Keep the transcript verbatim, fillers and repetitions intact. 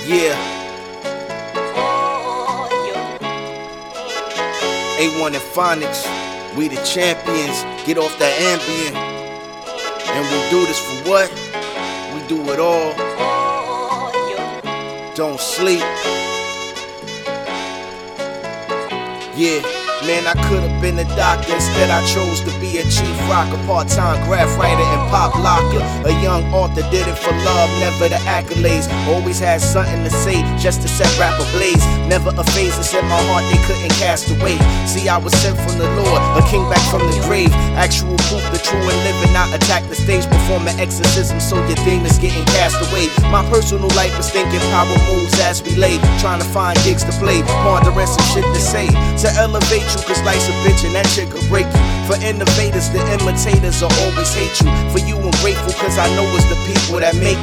Yeah. A one and Phonics, we the champions. Get off that Ambien. And we do this for what? We do it all. Don't sleep. Yeah. Man, I could've been a doctor, instead I chose to be a chief rocker, part-time graph writer and pop locker. A young author, did it for love, never the accolades. Always had something to say, just to set rap ablaze. Never a phase that's in my heart they couldn't cast away. See, I was sent from the Lord, a king back from the grave. Actual proof, the true and living, not attack the stage, perform an exorcism so your demons getting cast away. My personal life was thinking power moves as we lay, trying to find gigs to play, pondering some shit to say, to elevate you, cause life's a bitch and that shit could break you. For innovators, the imitators will always hate you. For you, I'm grateful, cause I know it's the people that make